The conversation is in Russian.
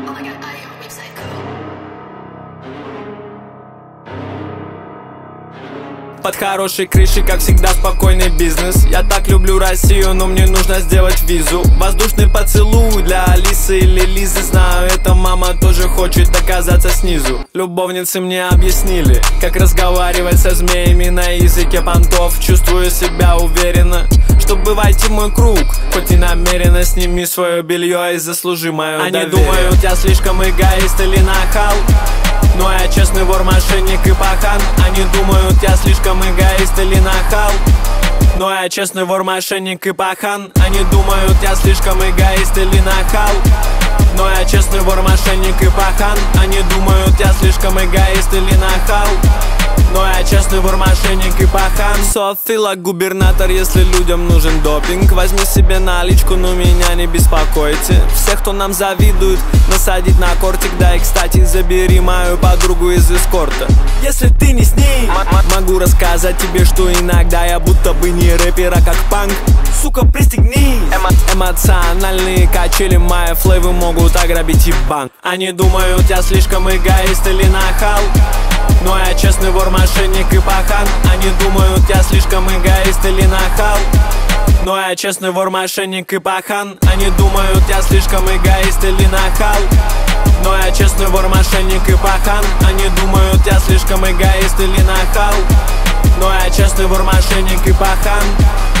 Под хорошей крышей, как всегда, спокойный бизнес. Я так люблю Россию, но мне нужно сделать визу. Воздушный поцелуй для Алисы или Лизы. Знаю, эта мама тоже хочет оказаться снизу. Любовницы мне объяснили, как разговаривать со змеями на языке понтов. Чувствую себя уверенно, чтобы войти в мой круг. Хоть и намеренно, сними свое белье и заслужи мое доверие. Они думают, я слишком эгоист или нахал, но я честный вор, мошенник и пахан. Они думают, я слишком эгоист или нахал, но я честный вор, мошенник и пахан. Они думают, я слишком эгоист или нахал, но я честный вор, мошенник и пахан. Они думают, я слишком эгоист или нахал, но я честный вор, мошенник и пахан. Софила губернатор, если людям нужен допинг, возьми себе наличку, но меня не беспокойте. Всех, кто нам завидует, насадить на кортик. Да и, кстати, забери мою подругу из эскорта, если ты не с ней. Могу рассказать тебе, что иногда я будто бы не рэпер, а как панк. Сука, пристегнись. Эмоциональные качели, мои флейвы могут ограбить и банк. Они думают, я слишком эгоист или нахал, но я честный вор, мошенник и пахан. Они думают, я слишком эгоист или нахал, но я честный вор, мошенник и пахан. Они думают, я слишком эгоист или нахал, но я честный вор, мошенник и пахан. Они думают, я слишком эгоист или нахал, но я честный вор, мошенник и пахан.